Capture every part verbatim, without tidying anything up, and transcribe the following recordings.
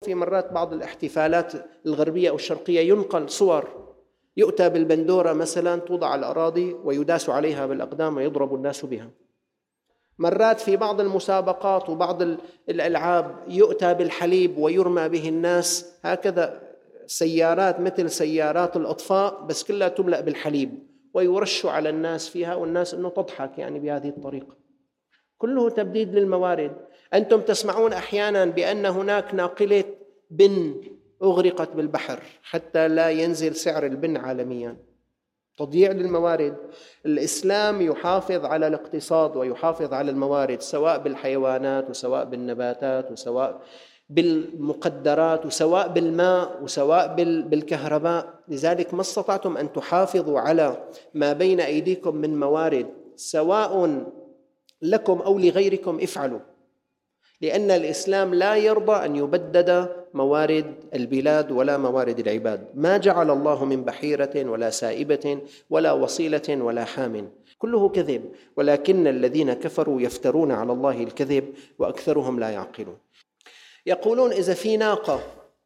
في مرات بعض الاحتفالات الغربية أو الشرقية ينقل صور، يؤتى بالبندورة مثلا توضع على الأراضي ويداس عليها بالأقدام ويضرب الناس بها. مرات في بعض المسابقات وبعض الألعاب يؤتى بالحليب ويرمى به الناس، هكذا سيارات مثل سيارات الأطفاء بس كلها تملأ بالحليب ويرش على الناس فيها، والناس أنه تضحك يعني بهذه الطريقة. كله تبديد للموارد. أنتم تسمعون أحيانا بأن هناك ناقلة بن أغرقت بالبحر حتى لا ينزل سعر البن عالميا. تضييع للموارد. الإسلام يحافظ على الاقتصاد ويحافظ على الموارد، سواء بالحيوانات وسواء بالنباتات وسواء بالمقدرات وسواء بالماء وسواء بالكهرباء. لذلك ما استطعتم أن تحافظوا على ما بين أيديكم من موارد سواء لكم أو لغيركم افعلوا، لأن الإسلام لا يرضى أن يبدد موارد البلاد ولا موارد العباد. ما جعل الله من بحيرة ولا سائبة ولا وصيلة ولا حام، كله كذب، ولكن الذين كفروا يفترون على الله الكذب وأكثرهم لا يعقلون. يقولون إذا في ناقة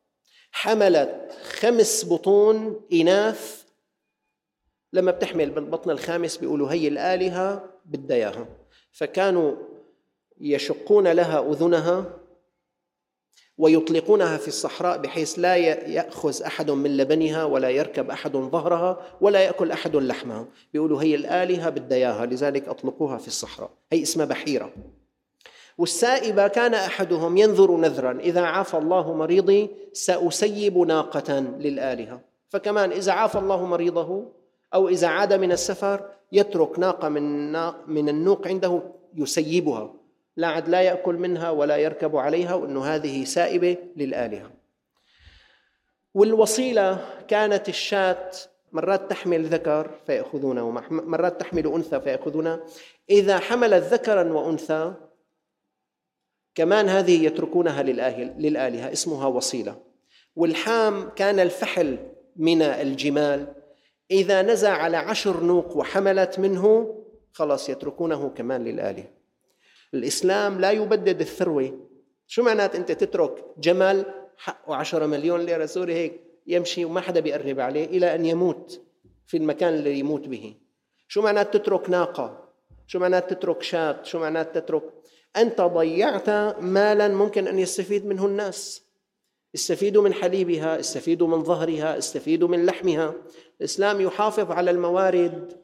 حملت خمس بطون إناث، لما بتحمل بالبطن الخامس بيقولوا هي الآلهة بدها إياها، فكانوا يشقون لها أذنها ويطلقونها في الصحراء بحيث لا يأخذ أحد من لبنها ولا يركب أحد ظهرها ولا يأكل أحد لحمها. بيقولوا هي الآلهة بدها إياها، لذلك أطلقوها في الصحراء، هي اسمها بحيرة. والسائبة كان أحدهم ينذر نذرا، إذا عافى الله مريضي سأسيب ناقة للآلهة. فكمان إذا عافى الله مريضه أو إذا عاد من السفر يترك ناقة من من النوق عنده يسيبها، لا عد لا يأكل منها ولا يركب عليها، وأنه هذه سائبة للآلهة. والوصيلة كانت الشاة، مرات تحمل ذكر فيأخذونه ومرات تحمل أنثى فيأخذونه. إذا حملت ذكرا وأنثى كمان هذه يتركونها للآلهة، اسمها وصيلة. والحام كان الفحل من الجمال، إذا نزع على عشر نوق وحملت منه خلاص يتركونه كمان للآلهة. الإسلام لا يبدد الثروة. شو معنات أنت تترك جمل حقه عشرة مليون ليرة سوري هيك يمشي وما حدا بيقرب عليه إلى أن يموت في المكان اللي يموت به؟ شو معنات تترك ناقة؟ شو معنات تترك شاة؟ شو معنات تترك؟ أنت ضيعت مالا ممكن أن يستفيد منه الناس، استفيدوا من حليبها، استفيدوا من ظهرها، استفيدوا من لحمها. الإسلام يحافظ على الموارد